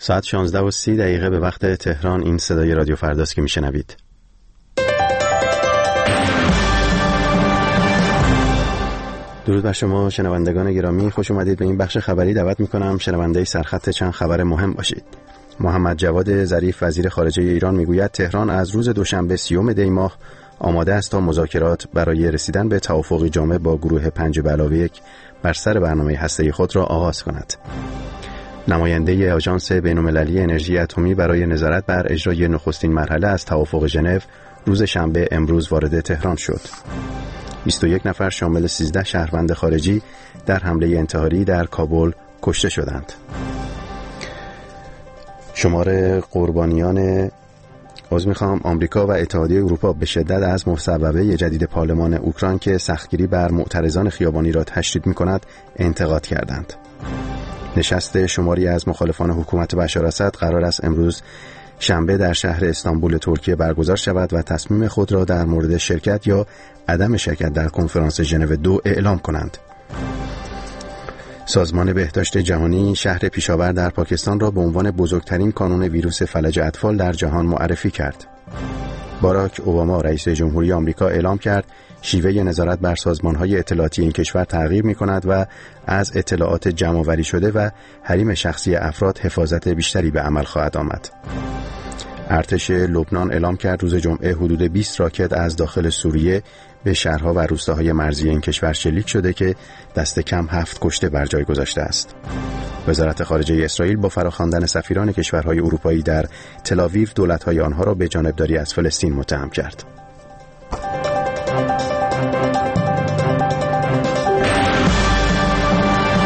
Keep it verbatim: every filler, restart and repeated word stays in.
ساعت شانزده و سی دقیقه به وقت تهران. این صدای رادیو فرداست که میشنوید. درود بر شما شنوندگان گرامی، خوش اومدید به این بخش خبری. دعوت میکنم شنونده سرخط چند خبر مهم باشید. محمد جواد ظریف وزیر خارجه ایران میگوید تهران از روز دوشنبه سیوم دی ماه آماده است تا مذاکرات برای رسیدن به توافقی جامع با گروه پنج به علاوه یک بر سر برنامه هسته‌ای خود را آغاز کند. نماینده آژانس بین‌المللی انرژی اتمی برای نظارت بر اجرای نخستین مرحله از توافق ژنو روز شنبه امروز وارد تهران شد. بیست و یک نفر شامل سیزده شهروند خارجی در حمله انتحاری در کابل کشته شدند. شمار قربانیان عذر می‌خوام آمریکا و اتحادیه اروپا به شدت از مصوبه جدید پارلمان اوکراین که سختگیری بر معترضان خیابانی را تشدید می‌کند انتقاد کردند. نشست شماری از مخالفان حکومت بشار اسد قرار است امروز شنبه در شهر استانبول ترکیه برگزار شود و تصمیم خود را در مورد شرکت یا عدم شرکت در کنفرانس ژنو دو اعلام کنند. سازمان بهداشت جهانی شهر پیشاور در پاکستان را به عنوان بزرگترین کانون ویروس فلج اطفال در جهان معرفی کرد. باراک اوباما رئیس جمهوری آمریکا اعلام کرد شیوه نظارت بر سازمان‌های اطلاعاتی این کشور تغییر می‌کند و از اطلاعات جمع‌آوری شده و حریم شخصی افراد حفاظت بیشتری به عمل خواهد آمد. ارتش لبنان اعلام کرد روز جمعه حدود بیست راکت از داخل سوریه به شهرها و روستاهای مرزی این کشور شلیک شده که دست کم هفت کشته بر جای گذاشته است. وزارت خارجه اسرائیل با فراخواندن سفیران کشورهای اروپایی در تل‌آویو دولت‌های آنها را به جانبداری از فلسطین متهم کرد.